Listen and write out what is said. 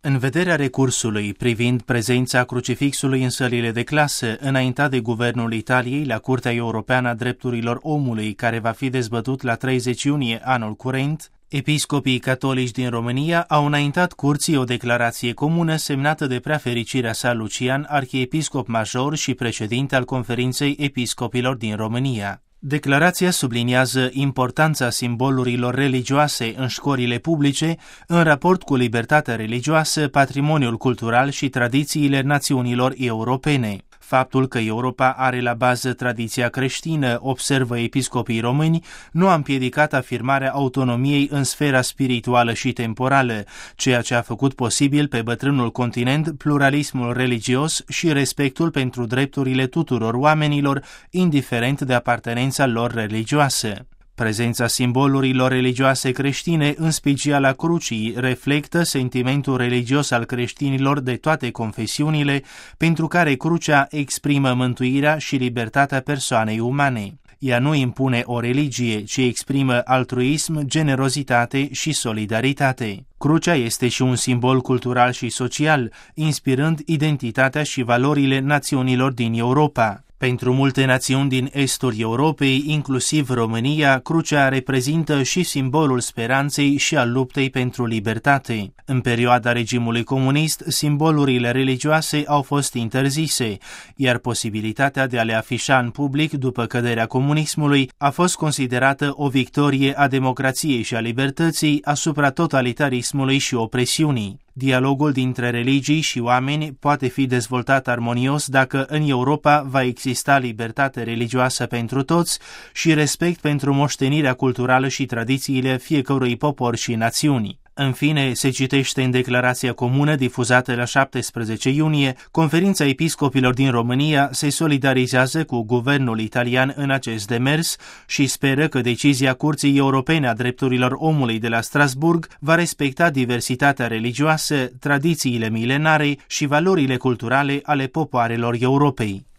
În vederea recursului privind prezența crucifixului în sălile de clasă înaintat de Guvernul Italiei la Curtea Europeană a Drepturilor Omului, care va fi dezbătut la 30 iunie anul curent, episcopii catolici din România au înaintat curții o declarație comună semnată de Preafericirea sa Lucian, arhiepiscop major și președinte al Conferinței Episcopilor din România. Declarația subliniază importanța simbolurilor religioase în școlile publice în raport cu libertatea religioasă, patrimoniul cultural și tradițiile națiunilor europene. Faptul că Europa are la bază tradiția creștină, observă episcopii români, nu a împiedicat afirmarea autonomiei în sfera spirituală și temporală, ceea ce a făcut posibil pe bătrânul continent pluralismul religios și respectul pentru drepturile tuturor oamenilor, indiferent de apartenența lor religioasă. Prezența simbolurilor religioase creștine, în special a crucii, reflectă sentimentul religios al creștinilor de toate confesiunile, pentru care crucea exprimă mântuirea și libertatea persoanei umane. Ea nu impune o religie, ci exprimă altruism, generozitate și solidaritate. Crucea este și un simbol cultural și social, inspirând identitatea și valorile națiunilor din Europa. Pentru multe națiuni din estul Europei, inclusiv România, crucea reprezintă și simbolul speranței și al luptei pentru libertate. În perioada regimului comunist, simbolurile religioase au fost interzise, iar posibilitatea de a le afișa în public după căderea comunismului a fost considerată o victorie a democrației și a libertății asupra totalitarismului și opresiunii. Dialogul dintre religii și oameni poate fi dezvoltat armonios dacă în Europa va exista libertate religioasă pentru toți și respect pentru moștenirea culturală și tradițiile fiecărui popor și națiuni. În fine, se citește în declarația comună difuzată la 17 iunie, Conferința Episcopilor din România se solidarizează cu guvernul italian în acest demers și speră că decizia Curții Europene a Drepturilor Omului de la Strasburg va respecta diversitatea religioasă, tradițiile milenare și valorile culturale ale popoarelor Europei.